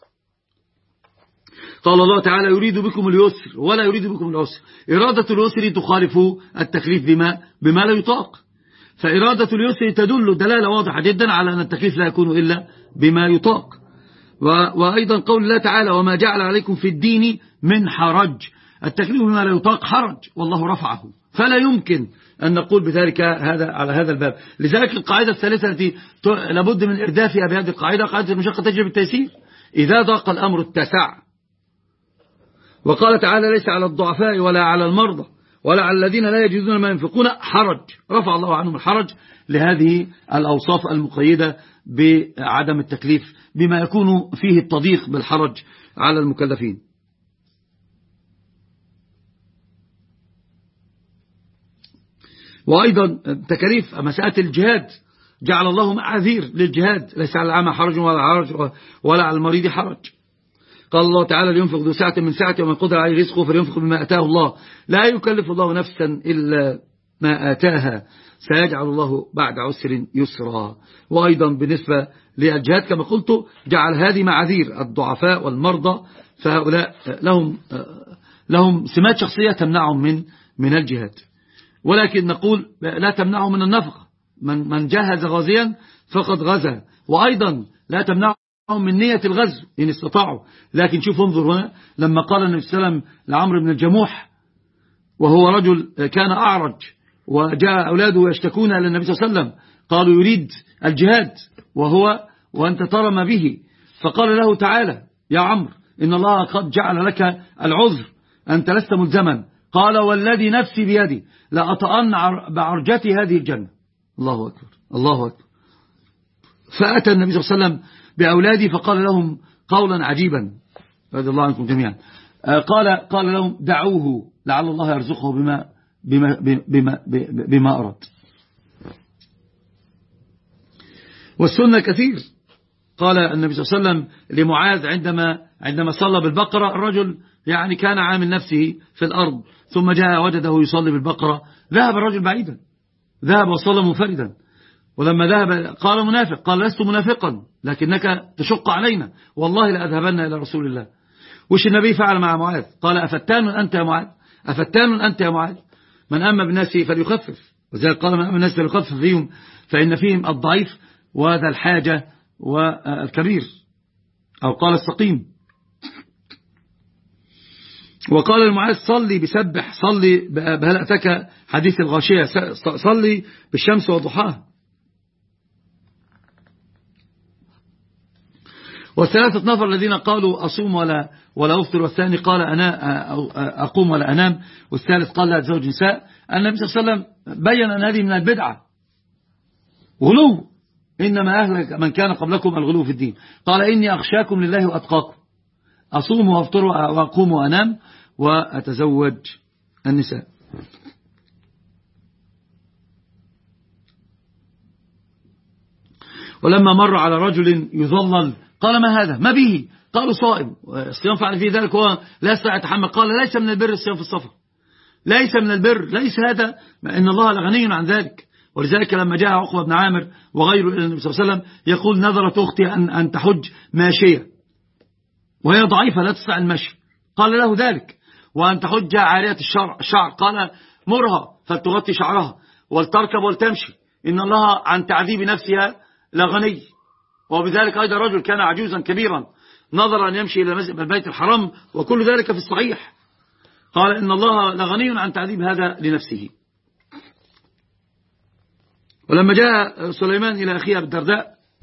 قال الله تعالى يريد بكم اليسر ولا يريد بكم العسر. إرادة اليسر تخالف التكليف بما, بما لا يطاق، فإرادة اليسر تدل دلالة واضحة جدا على أن التكليف لا يكون إلا بما يطاق. وأيضا قول الله تعالى وما جعل عليكم في الدين من حرج، التكليف بما لا يطاق حرج والله رفعه، فلا يمكن أن نقول بذلك هذا على هذا الباب. لذلك القاعدة الثالثة التي لابد من إردافها بهذه القاعدة قاعدة المشقة تجري بالتيسير، إذا ضاق الأمر اتسع. وقال تعالى ليس على الضعفاء ولا على المرضى ولا على الذين لا يجدون ما ينفقون حرج، رفع الله عنهم الحرج لهذه الأوصاف المقيدة بعدم التكليف بما يكون فيه التضييق بالحرج على المكلفين. وأيضا تكاليف مسألة الجهاد جعل الله معاذير للجهاد، ليس على الأعمى حرج ولا حرج ولا على المريض حرج. قال الله تعالى لينفق ذو سعة من سعته ومن قدر عليه رزقه فلينفق بما أتاه الله لا يكلف الله نفسا إلا ما آتاها سيجعل الله بعد عسر يسرا. وأيضا بالنسبة للجهاد كما قلت جعل هذه معاذير الضعفاء والمرضى، فهؤلاء لهم لهم سمات شخصية تمنعهم من من الجهاد، ولكن نقول لا تمنعهم من النفقة. من من جهز غازيا فقد غزا، وأيضا لا تمنعهم من نية الغزو إن استطاعوا. لكن شوف انظر هنا لما قال النبي صلى الله عليه وسلم لعمرو بن الجموح وهو رجل كان أعرج وجاء أولاده يشتكون إلى النبي صلى الله عليه وسلم، قالوا يريد الجهاد وهو وأنت ترى ما به، فقال له تعالى يا عمرو إن الله قد جعل لك العذر أنت لست ملزما. قال والذي نفسي بيدي لأطأن بعرجتي هذه الجنة. الله أكبر الله أكبر. فأتى النبي صلى الله عليه وسلم بأولادي فقال لهم قولا عجيبا رضي الله عنكم جميعا، قال قال لهم دعوه لعل الله يرزقه بما بما بما بما أراد. والسنة كثير. قال النبي صلى الله عليه وسلم لمعاذ عندما عندما صلى بالبقرة، الرجل يعني كان عامل نفسه في الأرض ثم جاء وجده يصلي بالبقرة، ذهب الرجل بعيدا، ذهب وصلى منفردا، ولما ذهب قال منافق، قال لست منافقا لكنك تشق علينا والله لأذهبن إلى رسول الله. وش النبي فعل مع معاذ؟ قال أفتان أنت يا معاذ، أفتان أنت يا معاذ، من أما بالناس فليخفف. وذلك قال من أما بالناس فليخفف فيهم فإن فيهم الضعيف وذا الحاجة والكبير، أو قال السقيم. وقال المعاذ صلي بسبح، صلي بهلأتك حديث الغاشية، صلي بالشمس وضحاها. والثلاثة نفر الذين قالوا أصوم ولا ولا أفطر، والثاني قال أنا أقوم ولا أنام، والثالث قال لا أتزوج نساء، النبي صلى الله عليه وسلم بين أن هذه من البدعة غلو، إنما أهلك من كان قبلكم الغلو في الدين. قال إني أخشاكم لله وأتقاكم، أصوم وأفطر وأقوم وأنام وأتزوج النساء. ولما مر على رجل يظلل قال ما هذا ما به؟ قالوا صائم. الصيام فعل فيه ذلك هو لا يستطيع يتحمل. قال ليس من البر الصيام في السفر، ليس من البر، ليس هذا، إن الله لغني عن ذلك. ولذلك لما جاء عقبة بن عامر وغيره إلى النبي صلى الله عليه وسلم يقول نذرت أختي أن, أن تحج ماشية وهي ضعيفة لا تستطيع المشي، قال له ذلك، وأن تحج عارية الشعر، قال مرها فلتغطي شعرها ولتركب ولتمشي، إن الله عن تعذيب نفسها لغني. وبذلك أيضا رجل كان عجوزا كبيرا نظر أن يمشي إلى البيت الحرام وكل ذلك في الصحيح، قال إن الله لغني عن تعذيب هذا لنفسه. ولما جاء سليمان إلى أخيه الدرداء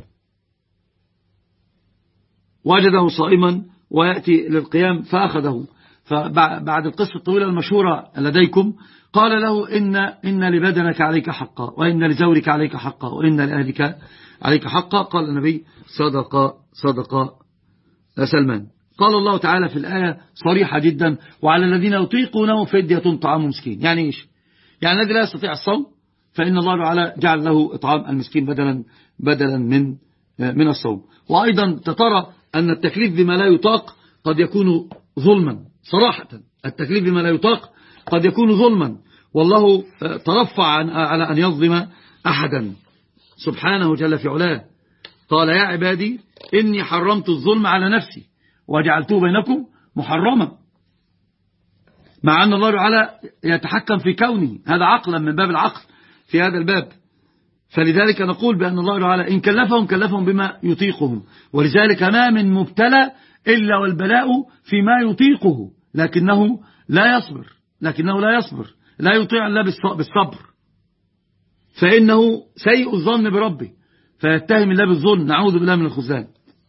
وجده صائما ويأتي للقيام فأخذه، فبعد القصة الطويلة المشهورة لديكم قال له إن, إن لبدنك عليك حقا، وإن لزورك عليك حقا، وإن لأهلك عليك حقا. قال النبي صدق صدق سلمان. قال الله تعالى في الآية صريحة جدا وعلى الذين يطيقونه فدية طعام مسكين. يعني إيش؟ يعني الذي لا يستطيع الصوم فإن الله تعالى جعل له إطعام المسكين بدلا بدلا من من الصوم. وأيضا ترى أن التكليف بما لا يطاق قد يكون ظلما، صراحة التكليف بما لا يطاق قد يكون ظلما، والله ترفع على أن يظلم أحدا سبحانه جل في علاه. قال يا عبادي إني حرمت الظلم على نفسي وجعلته بينكم محرما، مع أن الله تعالى يتحكم في كونه، هذا عقلا من باب العقل في هذا الباب. فلذلك نقول بأن الله تعالى إن كلفهم كلفهم بما يطيقهم، ولذلك ما من مبتلى إلا والبلاء فيما يطيقه، لكنه لا يصبر لكنه لا يصبر لا يطيع الله بالصبر، فإنه سيء الظن بربه فيتهم الله بالظلم، نعوذ بالله من الخذلان.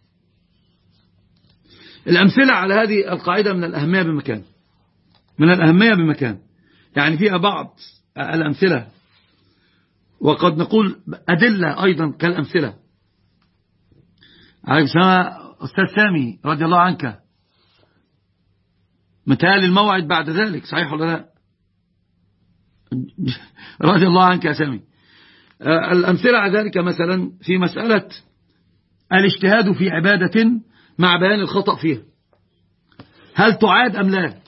الأمثلة على هذه القاعدة من الأهمية بمكان من الأهمية بمكان يعني فيها بعض الأمثلة، وقد نقول أدلة أيضا كالأمثلة. عليك السلام أستاذ سامي رضي الله عنك، متهيألي الموعد بعد ذلك، صحيح ولا لا؟ رضي الله عنك يا سامي. الأمثلة على ذلك مثلا في مسألة الاجتهاد في عبادة مع بيان الخطأ فيها، هل تعاد أم لا؟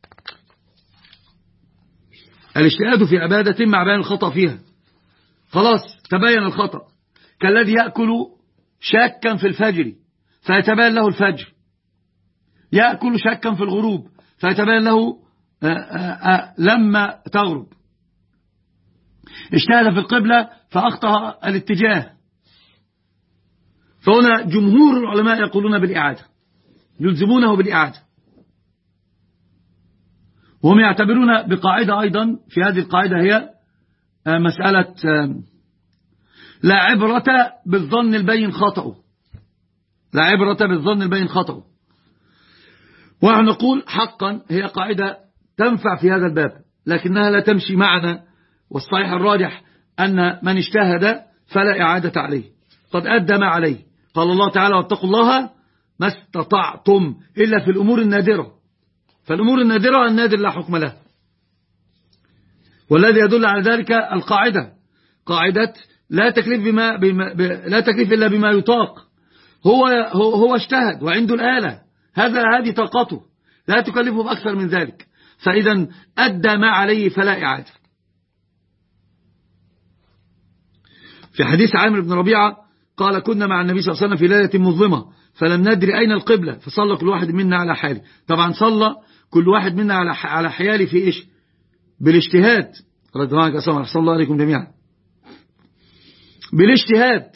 الاجتهاد في عبادة مع بيان الخطأ فيها، خلاص تبين الخطأ، كالذي يأكل شاكا في الفجر فيتبين له الفجر، يأكل شاكا في الغروب فيتبين له آآ آآ لما تغرب، اجتهد في القبلة فأخطأ الاتجاه. فهنا جمهور العلماء يقولون بالإعادة، يلزمونه بالإعادة، وهم يعتبرون بقاعدة أيضا في هذه القاعدة هي مسألة لا عبرة بالظن البين خطأه، لا عبرة بالظن البين خطأه. ونحن نقول حقا هي قاعدة تنفع في هذا الباب، لكنها لا تمشي معنا، والصحيح الراجح أن من اجتهد فلا إعادة عليه، قد أدى ما عليه. قال الله تعالى واتقوا الله ما استطعتم إلا في الأمور النادرة، فالأمور النادرة النادر لا حكم له. والذي يدل على ذلك القاعدة، قاعدة لا تكليف بما, بما ب... لا تكليف إلا بما يطاق. هو هو, هو اجتهد وعنده الآلة، هذا هذه طاقته، لا تكلفه بأكثر من ذلك، فإذا أدى ما عليه فلا إعادة. في حديث عامر بن ربيعة قال كنا مع النبي صلى الله عليه وسلم في ليلة مظلمة فلم ندري أين القبلة فصلى كل واحد منا على حاله. طبعا صلى كل واحد منا على على حياله في إيش؟ بالاجتهاد. رضي الله عنك أسمع أحسن الله عليكم جميعا، بالاجتهاد.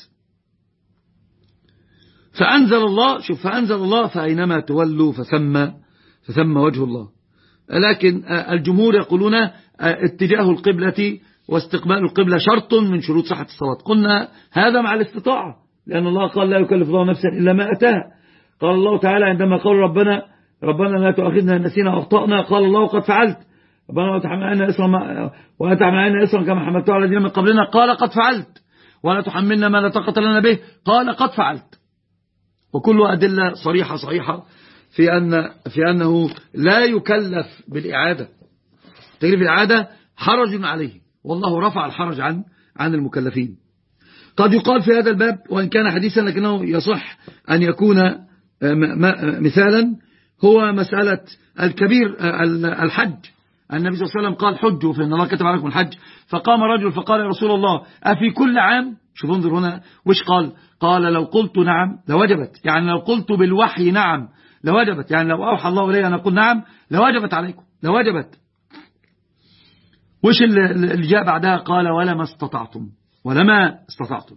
فأنزل الله، شوف فأنزل الله فأينما تولوا فثم فثم وجه الله. لكن الجمهور يقولون اتجاه القبلة واستقبال القبلة شرط من شروط صحة الصلاة. قلنا هذا مع الاستطاعة، لأن الله قال لا يكلف الله نفسا إلا ما أتاها. قال الله تعالى عندما قال ربنا ربنا لا تؤاخذنا إن نسينا أخطأنا، قال الله قد فعلت، ربنا لا تحملنا إصرا ولا تحملنا إصرا كما حملته على الذين من قبلنا، قال قد فعلت، ولا تحملنا ما لا طاقة لنا به، قال قد فعلت. وكل أدلة صريحة صحيحة في أن في أنه لا يكلف بالإعادة. تكليف الإعادة حرج عليه، والله رفع الحرج عن عن المكلفين. قد يقال في هذا الباب وإن كان حديثا لكنه يصح أن يكون مثالا، هو مسألة الكبير الحج. النبي صلى الله عليه وسلم قال حجوا فإن الله كتب عليكم الحج، فقام رجل فقال يا رسول الله أفي كل عام؟ شوف انظر هنا وش قال، قال لو قلت نعم لوجبت، يعني لو قلت بالوحي نعم لوجبت، يعني لو أوحى الله إلي أن أقول نعم لوجبت عليكم لوجبت. وش اللي جاء بعدها؟ قال ولما استطعتم، ولما استطعتم.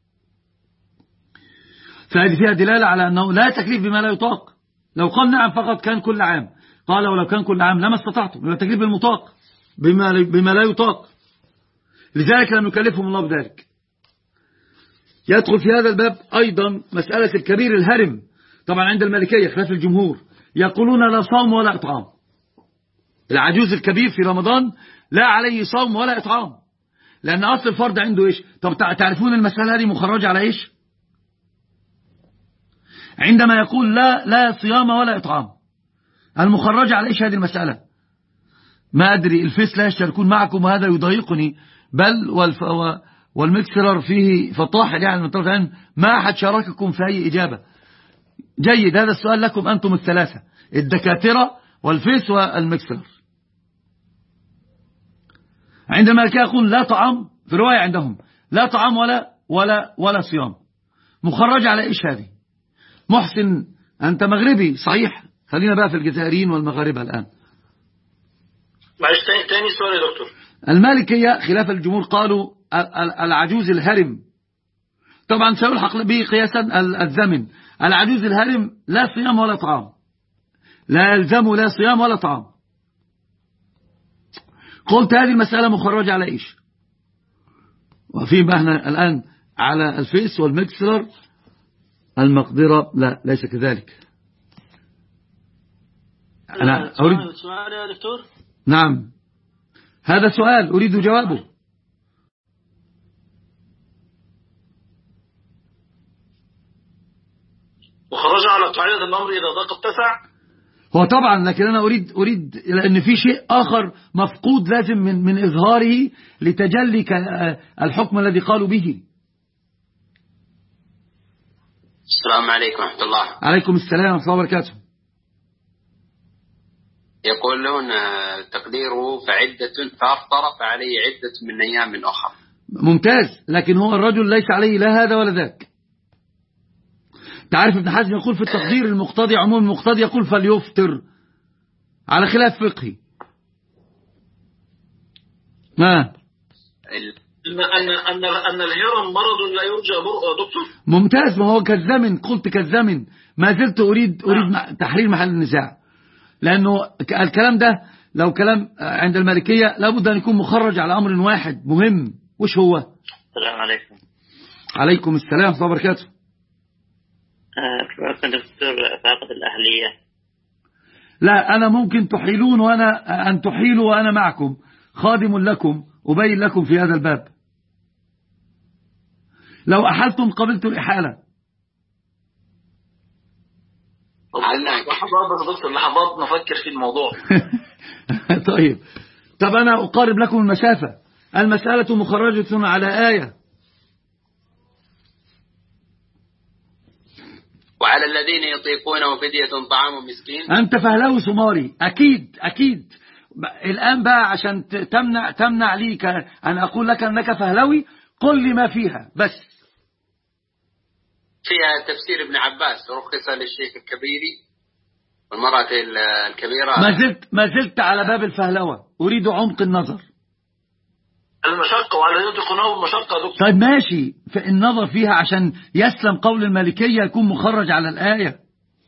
فهذه فيها دلالة على أنه لا تكليف بما لا يطاق. لو قال نعم فقط كان كل عام، قال ولو كان كل عام لما استطعتم، يبقى تكليف بالمطاق بما, بما لا يطاق، لذلك لم يكلفهم الله بذلك. يدخل في هذا الباب أيضا مسألة الكبير الهرم. طبعا عند المالكية خلاف الجمهور يقولون لا صوم ولا إطعام. العجوز الكبير في رمضان لا عليه صوم ولا إطعام، لأن أصل الفرض عنده إيش؟ طب تعرفون المسألة هذه مخرجة على إيش؟ عندما يقول لا لا صيام ولا إطعام، المخرجة على إيش هذه المسألة؟ ما أدري، الفيس لا يشتركون معكم وهذا يضايقني، بل والف والمكسرر فيه فطاحل، يعني من طرف العلم ما أحد شارككم في أي إجابة. جيد، هذا السؤال لكم أنتم الثلاثة، الدكاترة والفيس والمكسرر. عندما يقول لا طعام، في رواية عندهم لا طعام ولا ولا ولا صيام، مخرج على إيش هذه؟ محسن أنت مغربي صحيح، خلينا بقى في الجزائريين والمغاربة الآن. معلش تاني سؤال يا دكتور. المالكية خلاف الجمهور قالوا العجوز الهرم، طبعا سيلحق به قياسا الزمن. العجوز الهرم لا صيام ولا طعام، لا يلزم لا صيام ولا طعام. قلت هذه المسألة مخرجة على إيش؟ وفي احنا الآن على الفيس والمكسلر المقدرة لا ليس كذلك. أنا أريد سؤال يا دكتور. نعم هذا سؤال أريد جوابه. وخرج على قاعدة الأمر إذا ضاق اتسع. هو طبعا، لكن أنا أريد أريد لأن في شيء آخر مفقود لازم من من إظهاره لتجلي الحكم الذي قالوا به. السلام عليكم ورحمة الله. عليكم السلام ورحمة الله وبركاته. يقولون تقديره فعدة فأفطر فعليه عدة من أيام أخرى. ممتاز، لكن هو الرجل ليس عليه لا هذا ولا ذاك. تعرف ابن حزم يقول في التقدير المقتضي عموم المقتضي يقول فليفطر على خلاف فقهي. ما أن أن أن الهرم مرض لا يرجى برؤه دكتور. ممتاز، ما هو كالزمن، قلت كالزمن، ما زلت أريد أريد تحرير محل النزاع، لأنه الكلام ده لو كلام عند المالكية لابد أن يكون مخرج على أمر واحد مهم. وش هو؟ السلام عليكم. عليكم السلام ورحمة الله وبركاته. كنت دكتور فاقد الأهلية. لا أنا ممكن تحيلون وأنا أن تحيلوا وأنا معكم خادم لكم أبين لكم في هذا الباب. لو أحلتم قبلت الإحالة. لحظات دكتور، لحظات نفكر في الموضوع. طيب طب أنا أقارب لكم المسافة. المسألة مخرجة على آية. وعلى الذين يطيقونه فدية طعام مسكين. أنت فهلوي سماري أكيد أكيد. الآن بقى عشان تمنع تمنع لي أن أقول لك أنك فهلوي، قل لي ما فيها بس. فيها تفسير ابن عباس رخص للشيخ الكبيري والمرأة الكبيرة. ما زلت ما زلت على باب الفهلوة، أريد عمق النظر. المشقة وعلى الذين يطيقونه المشقة دكتور. طيب ماشي، في النظر فيها عشان يسلم قول المالكية يكون مخرج على الآية.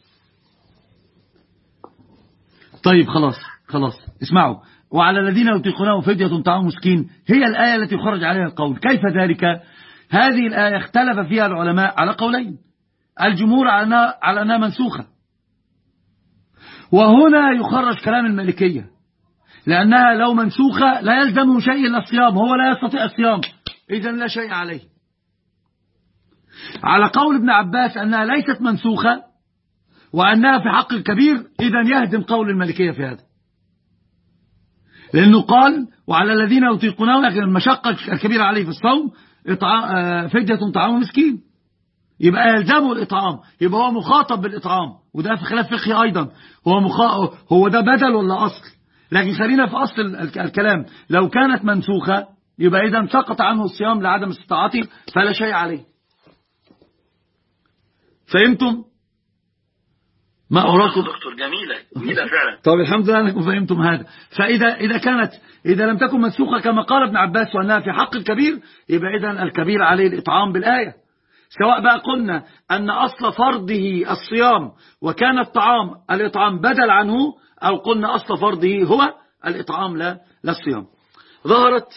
طيب خلاص خلاص اسمعوا، وعلى الذين يطيقونه فدية طعام مسكين هي الآية التي يخرج عليها القول. كيف ذلك؟ هذه الآية اختلف فيها العلماء على قولين، الجمهور على أنها, على أنها منسوخة، وهنا يخرج كلام المالكية لأنها لو منسوخة لا يلزمه شيء إلا الصيام، هو لا يستطيع الصيام إذن لا شيء عليه. على قول ابن عباس أنها ليست منسوخة وأنها في حق الكبير، إذن يهدم قول المالكية في هذا، لأنه قال وعلى الذين يطيقونه، لكن المشقة الكبيرة عليه في الصوم إطعام فدية طعام مسكين، يبقى يلزمه الإطعام، يبقى هو مخاطب بالإطعام، وده في خلاف فقهي أيضا، هو مخا... هو ده بدل ولا أصل؟ لكن خلينا في أصل الكلام، لو كانت منسوخة يبقى إذا سقط عنه الصيام لعدم استطاعته فلا شيء عليه. فهمتم؟ ما أراكم دكتور جميلة جميلة فعلا. طب الحمد لله أنكم فهمتم هذا. فإذا إذا كانت إذا لم تكن منسوخة كما قال ابن عباس وأنها في حق الكبير، يبقى إذن الكبير عليه الإطعام بالآية، سواء بقى قلنا أن أصل فرضه الصيام وكان الطعام الإطعام بدل عنه، أو قلنا أصل فرضه هو الإطعام لا لا الصيام. ظهرت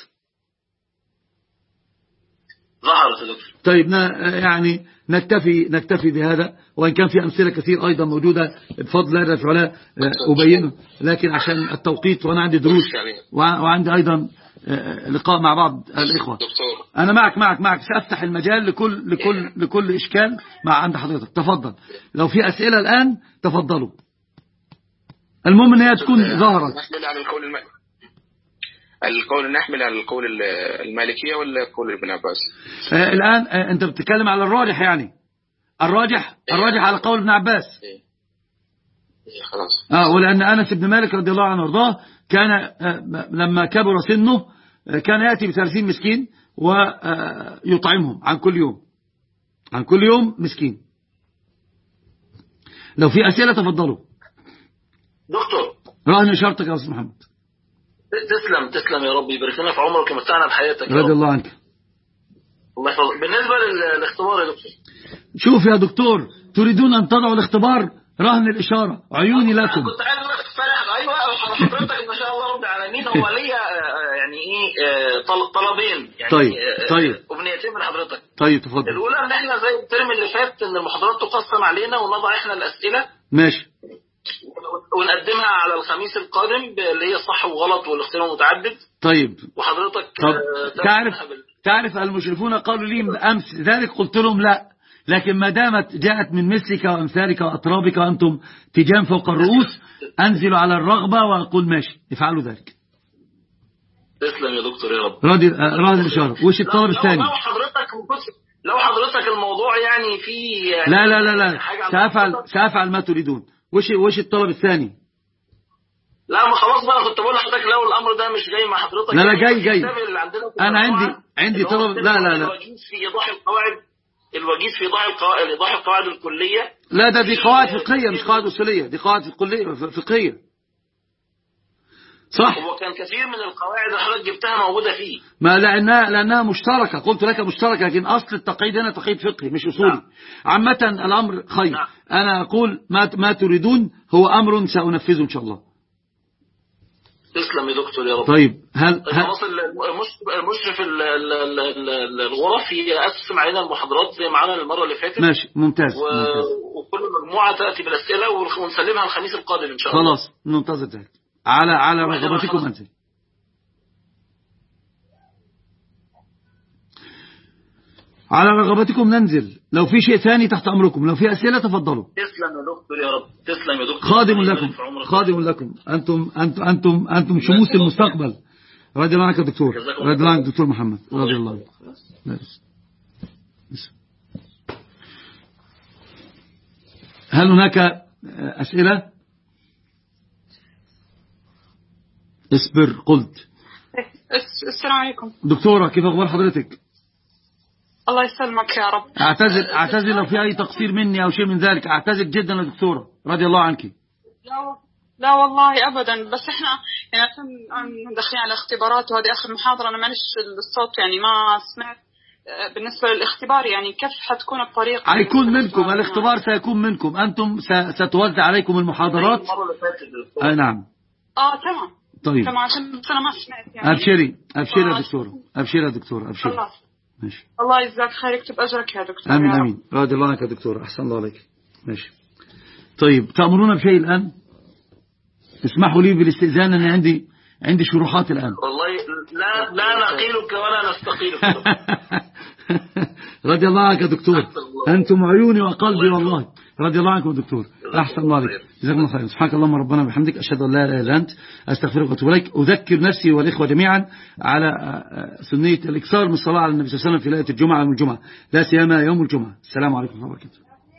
ظهرت يا دكتور. طيب يعني نكتفي نكتفي بهذا، وإن كان في أمثلة كثير أيضا موجودة بفضل الله فعلا أبينه، لكن عشان التوقيت وأنا عندي دروس وعندي أيضا لقاء مع بعض الإخوة. أنا معك معك معك سأفتح المجال لكل لكل لكل إشكال مع عند حضرتك. تفضل لو في أسئلة الآن تفضلوا، المهم أن هي تكون ظهرت. القول نحمل على القول المالكية ولا قول ابن عباس؟ آه الآن آه أنت بتتكلم على الراجح، يعني الراجح الراجح على قول ابن عباس. خلاص. آه ولأن أنس بن مالك رضي الله عنه وارضاه كان آه لما كبر سنه آه كان يأتي بثلاثين مسكين ويطعمهم عن كل يوم عن كل يوم مسكين. لو في أسئلة تفضلوا. دكتور رهن إشارتك يا أستاذ محمد. تسلم تسلم يا رب يبارك لنا في عمرك ومتعنا بحياتك رضي الله عنك. الله يحفظك. بالنسبة للاختبار يا دكتور، شوف يا دكتور، تريدون أن تضعوا الاختبار رهن الإشارة عيوني لكم. كنت عايز أقول لك ايوه حضرتك ما شاء الله رب العالمين. هو ليا يعني ايه طلبين يعني. طيب طيب أغنيتين من حضرتك. طيب تفضل. الأولى ان احنا زي الترم اللي فات ان المحاضرات تقسم علينا ونضع احنا الأسئلة. ماشي. ونقدمها على الخميس القادم اللي هي صح وغلط والاختيار متعدد. طيب. وحضرتك تعرف تعرف المشرفون قالوا لي أمس ذلك، قلت لهم لا، لكن ما دامت جاءت من مثلك وأمثالك وأطرابك وأنتم تيجان فوق الرؤوس أنزل على الرغبة وأقول ماشي افعلوا ذلك. تسلم يا دكتور يا رب. راضي راضي الإشارة. وش الطلب الثاني؟ لو حضرتك لو حضرتك الموضوع يعني في يعني لا لا لا لا سأفعل سأفعل ما تريدون. وش وش الطلب الثاني؟ لا ما خلاص بقى، كنت بقول لحضرتك لو الامر ده مش جاي مع حضرتك. لا لا جاي جاي. انا عندي عندي طلب. لا لا لا الوجيز في ايضاح القواعد الوجيز في ايضاح القواعد ايضاح القواعد الكليه. لا ده دي قواعد فقهيه مش قواعد اصوليه، دي قواعد فقهيه صح. هو كان كثير من القواعد اللي حضرتك جبتها موجوده فيه، ما لانها لانها مشتركه. قلت لك مشتركه، لكن اصل التقييد هنا تقييد فقهي مش اصولي. نعم. عامه الامر خير. نعم. انا اقول ما ما تريدون هو امر سانفذه ان شاء الله. تسلم يا دكتور يا رب. طيب هل خلاص المشرف الغرف يقسم علينا المحاضرات زي معانا المره اللي فاتت. ماشي ممتاز. و... ممتاز. وكل مجموعه تاتي بالاسئله ونسلمها الخميس القادم ان شاء الله. خلاص ننتظر ذلك. على على رغبتكم انزل. على رغبتكم ننزل. لو في شيء ثاني تحت امركم، لو في اسئله تفضلوا. تسلم يا دكتور يا رب. تسلم يا دكتور. خادم لكم خادم لكم. انتم انتم انتم انتم شموس المستقبل. رضي الله عنك يا دكتور. رضي الله عنك دكتور محمد. رضي الله عنك. هل هناك اسئله؟ اصبر قلت. السلام عليكم دكتورة، كيف اخبار حضرتك؟ الله يسلمك يا رب. اعتذر اعتذر لو في اي تقصير مني او شيء من ذلك، اعتذر جدا يا دكتورة رضي الله عنك. لا لا والله ابدا، بس احنا يعني عشان داخلين على اختبارات وهذه اخر محاضرة، انا معلش الصوت يعني ما سمعت بالنسبة للاختبار، يعني كيف حتكون الطريقة؟ هيكون منكم الاختبار، سيكون منكم انتم، ستوزع عليكم المحاضرات. اي نعم. اه تمام. طيب تمام، عشان بس انا ما سمعت يعني. ابشري ابشري يا دكتورة، ابشري يا دكتورة، ابشري. خلاص ماشي. الله يجزاك خير، يكتب اجرك يا دكتور. امين امين. رضي الله عنك يا دكتورة، احسن الله عليك. ماشي. طيب تأمرون بشيء الان؟ اسمحوا لي بالاستئذان، أنا عندي عندي شروحات الآن. والله لا لا نقيلك ولا نستقيلك. رضي الله عنك يا دكتور، أنتم عيوني وقلبي والله. رضي الله عنكم يا دكتور. أحسن الله عليك، جزاكم الله خيرا. سبحانك اللهم ربنا وبحمدك، أشهد أن لا إله إلا أنت، أستغفرك وأتوب إليك. أذكر نفسي والإخوة جميعا على سنية الإكثار من الصلاة على النبي صلى الله عليه وسلم في ليلة الجمعة والجمعة، لا سيما يوم الجمعة. السلام عليكم ورحمة الله وبركاته.